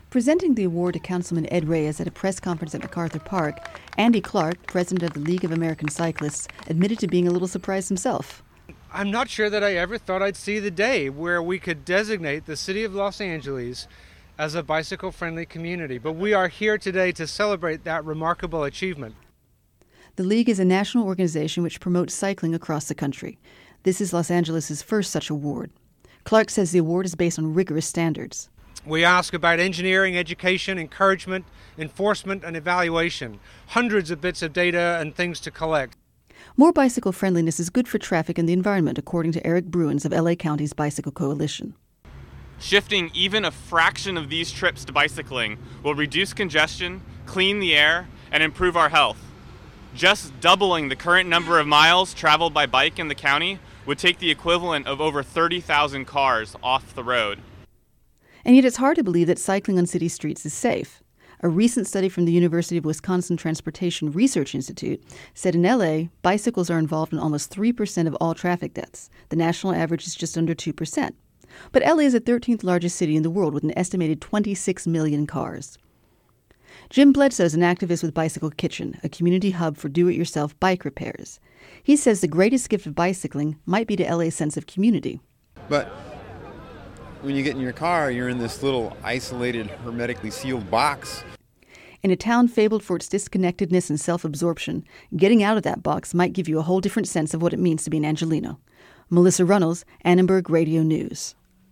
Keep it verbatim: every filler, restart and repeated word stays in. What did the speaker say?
Presenting the award to Councilman Ed Reyes at a press conference at MacArthur Park, Andy Clark, president of the League of American Cyclists, admitted to being a little surprised himself. I'm not sure that I ever thought I'd see the day where we could designate the city of Los Angeles as a bicycle-friendly community, but we are here today to celebrate that remarkable achievement. The League is a national organization which promotes cycling across the country. This is Los Angeles' first such award. Clark says the award is based on rigorous standards. We ask about engineering, education, encouragement, enforcement, and evaluation. Hundreds of bits of data and things to collect. More bicycle friendliness is good for traffic and the environment, according to Eric Bruins of L A County's Bicycle Coalition. Shifting even a fraction of these trips to bicycling will reduce congestion, clean the air, and improve our health. Just doubling the current number of miles traveled by bike in the county would take the equivalent of over thirty thousand cars off the road. And yet it's hard to believe that cycling on city streets is safe. A recent study from the University of Wisconsin Transportation Research Institute said in L A, bicycles are involved in almost three percent of all traffic deaths. The national average is just under two percent. But L A is the thirteenth largest city in the world with an estimated twenty-six million cars. Jim Bledsoe is an activist with Bicycle Kitchen, a community hub for do-it-yourself bike repairs. He says the greatest gift of bicycling might be to L A's sense of community. But when you get in your car, you're in this little isolated, hermetically sealed box. In a town fabled for its disconnectedness and self-absorption, getting out of that box might give you a whole different sense of what it means to be an Angeleno. Melissa Runnels, Annenberg Radio News.